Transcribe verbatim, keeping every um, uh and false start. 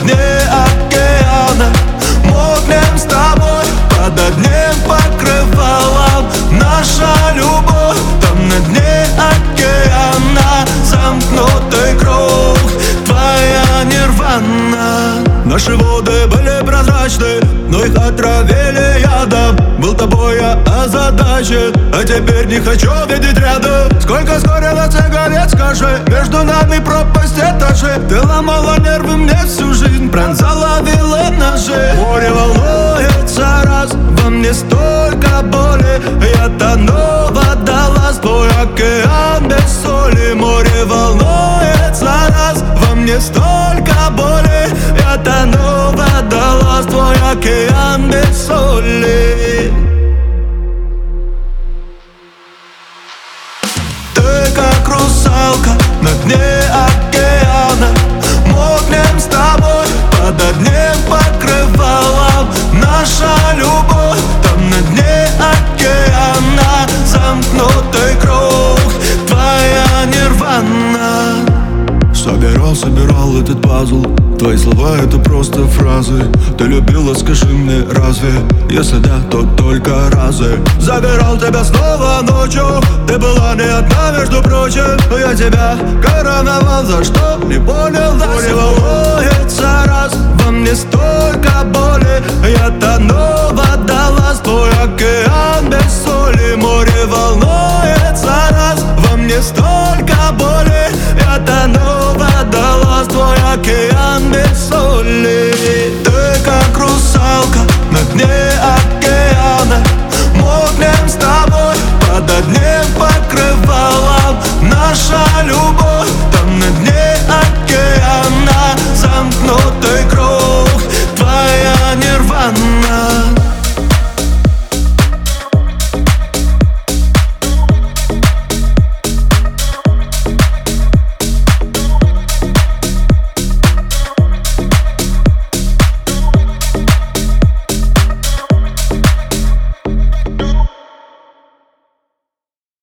дне океана. Мокнем с тобой под одним покрывалом. Наша любовь там на дне океана. Замкнутый круг, твоя нирвана. Наши воды были прозрачны, но их отравили ядом. Был тобой я озадачен, а теперь не хочу видеть рядом. Сколько сгорело сигарет, скажи, между нами пропасть этажи. Ты ломала нервы мне всю жизнь, пронзала вилы ножи. Море волнуется раз, во мне столько боли. Я тону, водолаз, твой океан без соли. Море волнуется раз, во мне столько боли. Я тону, водолаз, твой океан без соли. Ты как русалка на дне океана. Мокнем с тобой под одним покрывалом. Наша любовь там на дне океана. Замкнутый круг, твоя нирвана. Собирал, собирал этот пазл. Твои слова это просто фразы. Ты любила, скажи мне, разве? Если да, то только разы. Забирал тебя снова ночью. Ты была не одна, между прочим. Я тебя короновал, за что не понял до сих пор. Волнуется раз, во мне столько боли. Я тону, водолаз, твой океан без соли. Море волнуется раз, во мне столько боли.